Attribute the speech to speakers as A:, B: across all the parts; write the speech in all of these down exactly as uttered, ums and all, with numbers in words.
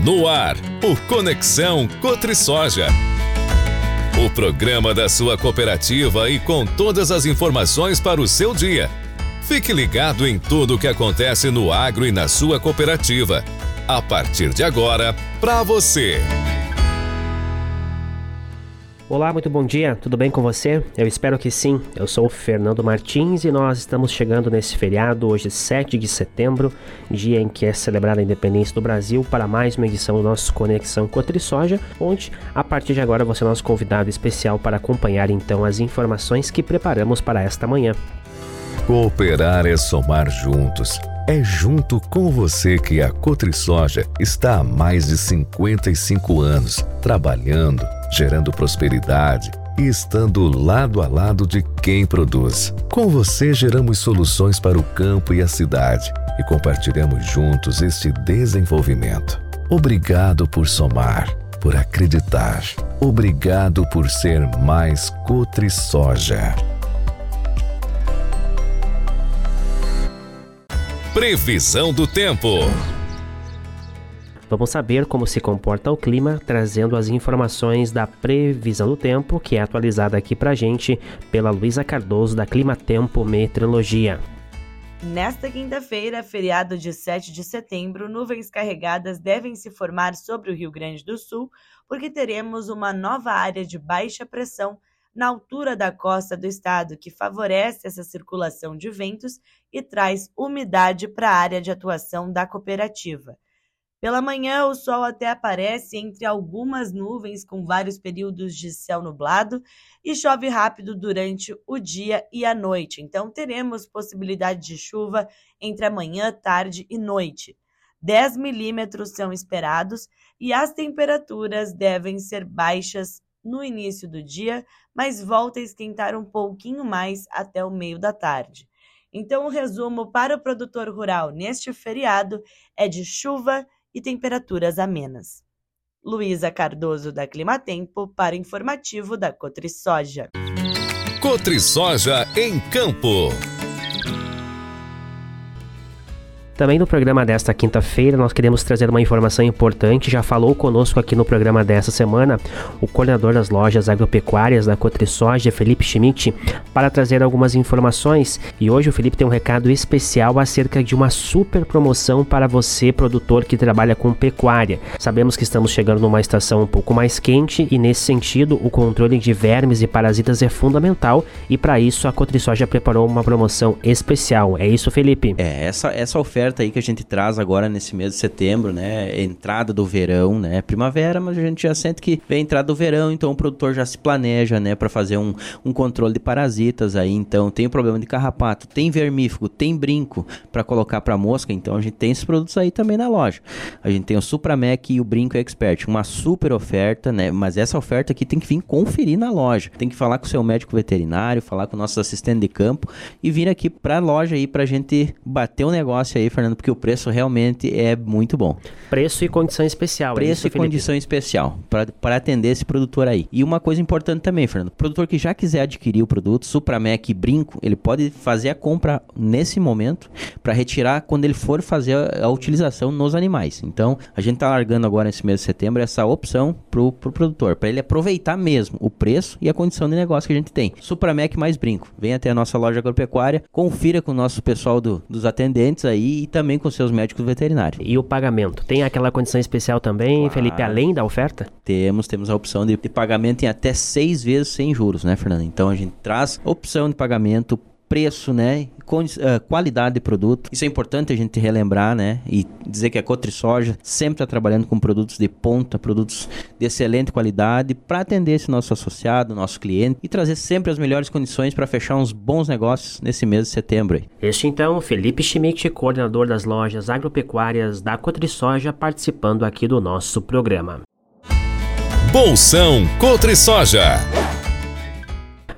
A: No ar, o Conexão CotriSoja. O programa da sua cooperativa e com todas as informações para o seu dia. Fique ligado em tudo o que acontece no agro e na sua cooperativa. A partir de agora, para você.
B: Olá, muito bom dia, tudo bem com você? Eu espero que sim. Eu sou o Fernando Martins e nós estamos chegando nesse feriado, hoje sete de setembro, dia em que é celebrada a independência do Brasil, para mais uma edição do nosso Conexão CotriSoja, onde a partir de agora você é nosso convidado especial para acompanhar então as informações que preparamos para esta manhã.
A: Cooperar é somar juntos. É junto com você que a CotriSoja está há mais de cinquenta e cinco anos, trabalhando, gerando prosperidade e estando lado a lado de quem produz. Com você geramos soluções para o campo e a cidade e compartilhamos juntos este desenvolvimento. Obrigado por somar, por acreditar. Obrigado por ser mais CotriSoja. Previsão do tempo.
B: Vamos saber como se comporta o clima, trazendo as informações da previsão do tempo, que é atualizada aqui pra gente pela Luísa Cardoso, da Climatempo Meteorologia.
C: Nesta quinta-feira, feriado de sete de setembro, nuvens carregadas devem se formar sobre o Rio Grande do Sul, porque teremos uma nova área de baixa pressão na altura da costa do estado, que favorece essa circulação de ventos e traz umidade para a área de atuação da cooperativa. Pela manhã, o sol até aparece entre algumas nuvens com vários períodos de céu nublado e chove rápido durante o dia e a noite. Então, teremos possibilidade de chuva entre a manhã, tarde e noite. dez milímetros são esperados e as temperaturas devem ser baixas no início do dia, mas volta a esquentar um pouquinho mais até o meio da tarde. Então, o resumo para o produtor rural neste feriado é de chuva e temperaturas amenas. Luísa Cardoso, da Climatempo, para o informativo da CotriSoja.
A: CotriSoja em campo.
B: Também no programa desta quinta-feira nós queremos trazer uma informação importante. Já falou conosco aqui no programa desta semana o coordenador das lojas agropecuárias da CotriSoja, Felipe Schmidt, para trazer algumas informações. E hoje o Felipe tem um recado especial acerca de uma super promoção para você, produtor que trabalha com pecuária. Sabemos que estamos chegando numa estação um pouco mais quente e, nesse sentido, o controle de vermes e parasitas é fundamental, e para isso a CotriSoja preparou uma promoção especial. É isso, Felipe?
D: É, essa, essa oferta aí que a gente traz agora nesse mês de setembro, né, entrada do verão, né, primavera, mas a gente já sente que vem a entrada do verão, então o produtor já se planeja, né, para fazer um, um controle de parasitas aí. Então tem o problema de carrapato, tem vermífugo, tem brinco para colocar para mosca, então a gente tem esses produtos aí também na loja. A gente tem o Supramec e o Brinco Expert, uma super oferta, né, mas essa oferta aqui tem que vir conferir na loja, tem que falar com o seu médico veterinário, falar com nossos assistentes de campo e vir aqui para a loja aí pra gente bater um negócio aí, Fernando, porque o preço realmente é muito bom.
B: Preço e condição especial.
D: Preço
B: é isso,
D: e Felipe? Condição especial para atender esse produtor aí. E uma coisa importante também, Fernando, o produtor que já quiser adquirir o produto Supramec e Brinco, ele pode fazer a compra nesse momento para retirar quando ele for fazer a, a utilização nos animais. Então, a gente está largando agora nesse mês de setembro essa opção para o pro produtor, para ele aproveitar mesmo o preço e a condição de negócio que a gente tem. Supramec mais Brinco. Vem até a nossa loja agropecuária, confira com o nosso pessoal do, dos atendentes aí e também com seus médicos veterinários.
B: E o pagamento? Tem aquela condição especial também, claro, Felipe, além da oferta?
D: Temos, temos a opção de, de pagamento em até seis vezes sem juros, né, Fernando? Então a gente traz opção de pagamento, preço, né, com, uh, qualidade de produto. Isso é importante a gente relembrar, né, e dizer que a CotriSoja sempre está trabalhando com produtos de ponta, produtos de excelente qualidade para atender esse nosso associado, nosso cliente e trazer sempre as melhores condições para fechar uns bons negócios nesse mês de setembro. Aí.
B: Este então, Felipe Schmidt, coordenador das lojas agropecuárias da CotriSoja, participando aqui do nosso programa.
A: Bolsão CotriSoja.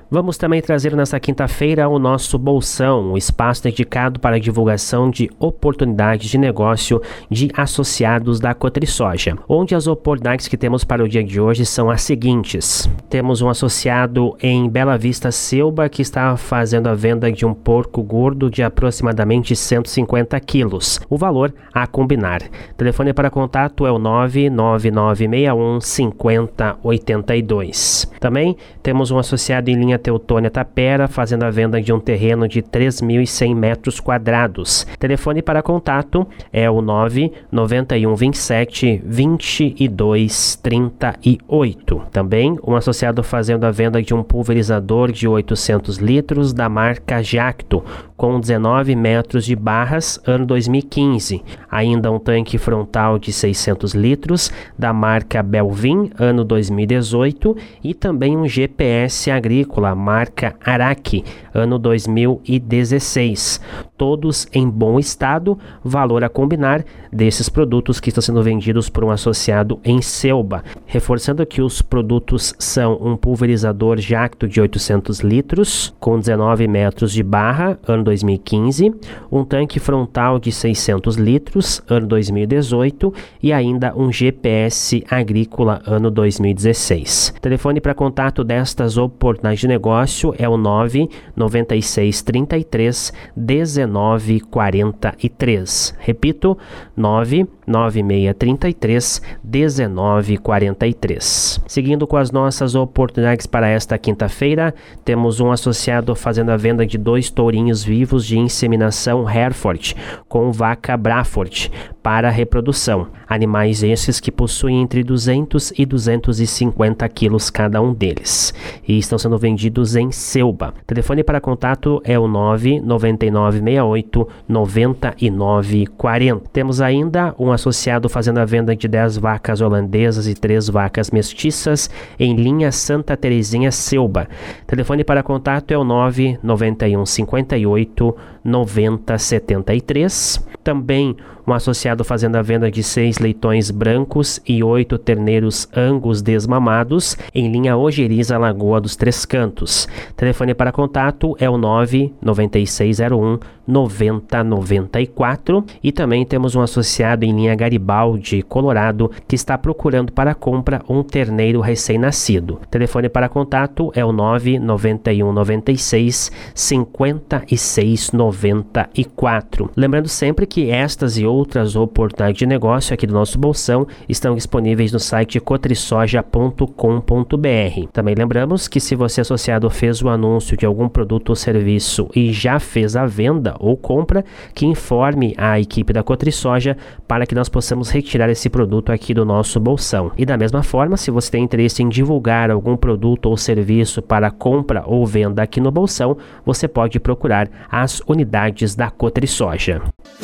B: Vamos também trazer nesta quinta-feira o nosso Bolsão, um espaço dedicado para a divulgação de oportunidades de negócio de associados da Cotrisoja, onde as oportunidades que temos para o dia de hoje são as seguintes. Temos um associado em Bela Vista, Selba, que está fazendo a venda de um porco gordo de aproximadamente cento e cinquenta quilos. O valor a combinar. Telefone para contato é o nove nove nove seis um cinco zero oito dois. Também temos um associado em linha Teutônia Tapera, fazendo a venda de um terreno de três mil e cem metros quadrados. Telefone para contato é o nove nove um dois sete vinte e dois trinta e oito. Também um associado fazendo a venda de um pulverizador de oitocentos litros da marca Jacto, com dezenove metros de barras, ano dois mil e quinze. Ainda um tanque frontal de seiscentos litros da marca Belvin, ano dois mil e dezoito, e também um G P S agrícola marca Araque, ano dois mil e dezesseis. Todos em bom estado, valor a combinar desses produtos que estão sendo vendidos por um associado em Selba. Reforçando que os produtos são um pulverizador Jacto de oitocentos litros, com dezenove metros de barra, ano dois mil e quinze, um tanque frontal de seiscentos litros, ano dois mil e dezoito, e ainda um G P S agrícola, ano dois mil e dezesseis. Telefone para contato destas oportunidades de negócio é o nove nove seis três três um nove quatro três. Repito, nove nove seis três três um nove quatro três. Seguindo com as nossas oportunidades para esta quinta-feira, temos um associado fazendo a venda de dois tourinhos vivos de inseminação Hereford com vaca Braford para reprodução. Animais esses que possuem entre duzentos e duzentos e cinquenta quilos cada um deles e estão sendo vendidos em Selba. Telefone para contato é o nove nove nove seis oito nove nove quatro zero. Temos ainda um associado fazendo a venda de dez vacas holandesas e três vacas mestiças em linha Santa Terezinha, Selba. Telefone para contato é o nove nove um cinco oito nove zero sete três. Também um associado fazendo a venda de seis leitões brancos e oito terneiros Angus desmamados em linha Ojeriza, Lagoa dos Três Cantos. Telefone para contato é o nove nove seis zero um nove zero nove quatro. E também temos um associado em linha Garibaldi, Colorado, que está procurando para compra um terneiro recém-nascido. Telefone para contato é o nove nove um nove seis cinco seis nove quatro. Lembrando sempre que estas e outras oportunidades de negócio aqui do nosso Bolsão estão disponíveis no site cotrisoja ponto com ponto b r. Também lembramos que se você associado fez o anúncio de algum produto ou serviço e já fez a venda ou compra, que informe a equipe da Cotrisoja para que nós possamos retirar esse produto aqui do nosso Bolsão. E da mesma forma, se você tem interesse em divulgar algum produto ou serviço para compra ou venda aqui no Bolsão, você pode procurar as unidades da Cotrisoja.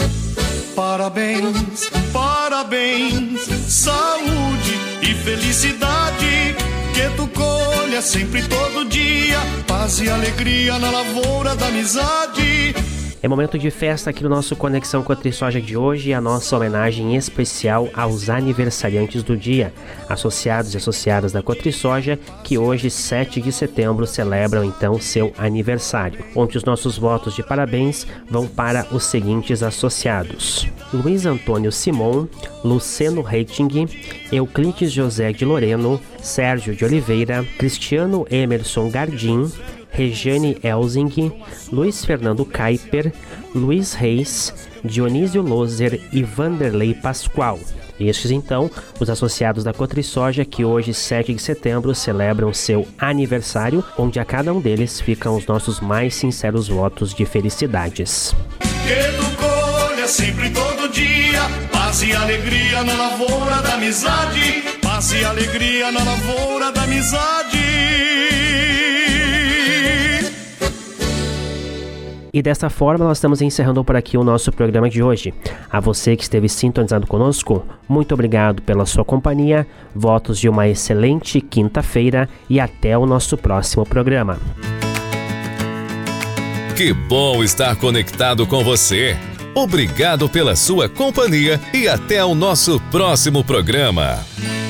E: Parabéns, parabéns, saúde e felicidade, que tu colha sempre todo dia, paz e alegria na lavoura da amizade.
B: É momento de festa aqui no nosso Conexão Cotrisoja de hoje, a nossa homenagem especial aos aniversariantes do dia, associados e associadas da Cotrisoja, que hoje, sete de setembro, celebram então seu aniversário, onde os nossos votos de parabéns vão para os seguintes associados: Luiz Antônio Simon, Luceno Reiting, Euclides José de Loreno, Sérgio de Oliveira, Cristiano Emerson Gardim, Regiane Elzing, Luiz Fernando Kaiper, Luiz Reis, Dionísio Loser e Vanderlei Pascoal. Estes, então, os associados da Cotrisoja que hoje, sete de setembro, celebram seu aniversário, onde a cada um deles ficam os nossos mais sinceros votos de felicidades.
E: Que tu colha sempre todo dia, paz e alegria na lavoura da amizade, paz e alegria na lavoura da amizade.
B: E dessa forma nós estamos encerrando por aqui o nosso programa de hoje. A você que esteve sintonizado conosco, muito obrigado pela sua companhia, votos de uma excelente quinta-feira e até o nosso próximo programa.
A: Que bom estar conectado com você. Obrigado pela sua companhia e até o nosso próximo programa.